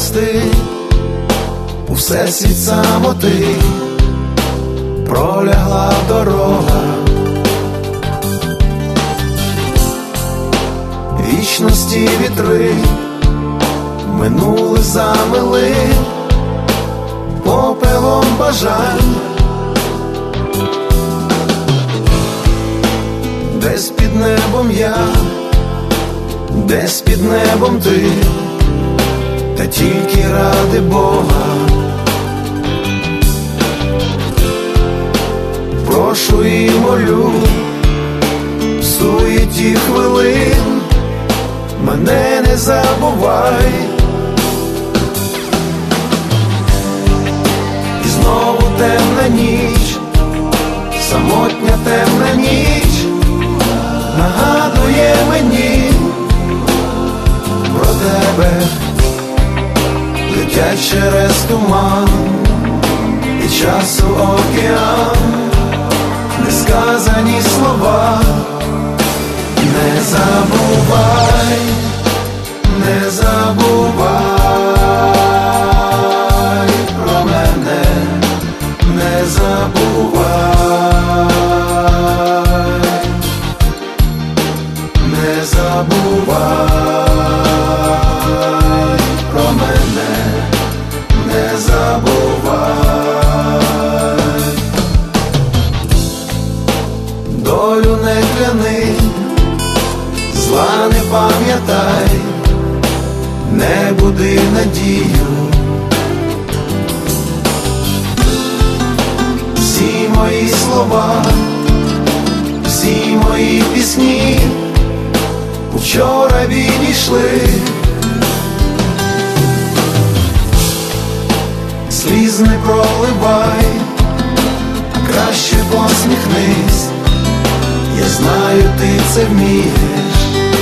брести у всесвіт самоти, пролягла дорога вічності, вітри минули, замили попелом бажань. Десь під небом я, десь під небом ти, та тільки ради Бога прошу і молю, в суєті хвилин мене не забувай. І знову темна ніч, самотня темна ніч нагадує мені про тебе, летять через туман і часу океан, несказані слова. Не забувай, не забувай про мене, не забувай, не забувай про мене, не забувай. Долю не кляни, зла не пам'ятай, не буди надію. Всі мої слова, всі мої пісні вчора відійшли. Сліз не проливай, а краще посміхнись, я знаю, ти це вмієш.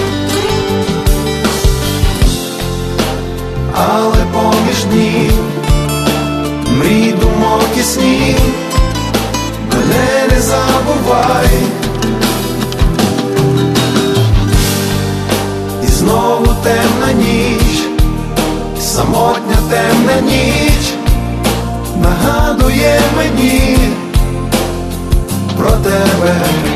Але поміж днів, мрій, думок і снів, мене не забувай. І знову темна ніч, самотня темна ніч нагадує мені про тебе,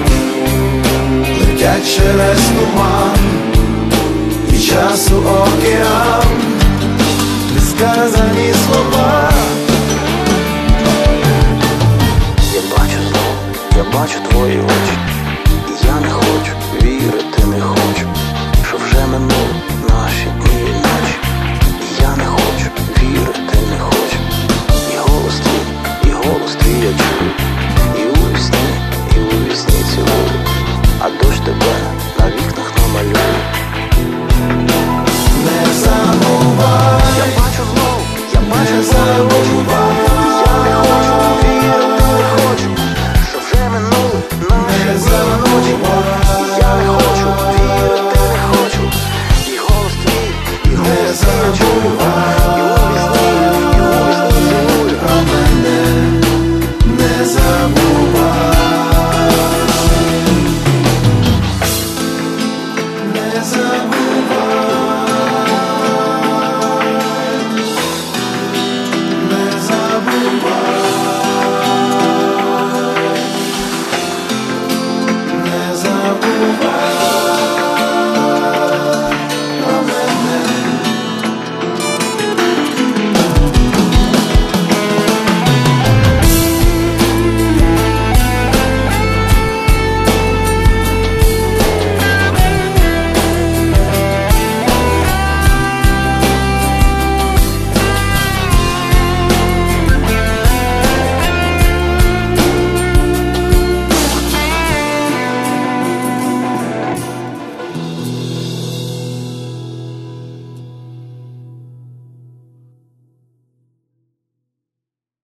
летять через туман і часу океан, несказані слова. Я бачу знову, я бачу твої очі.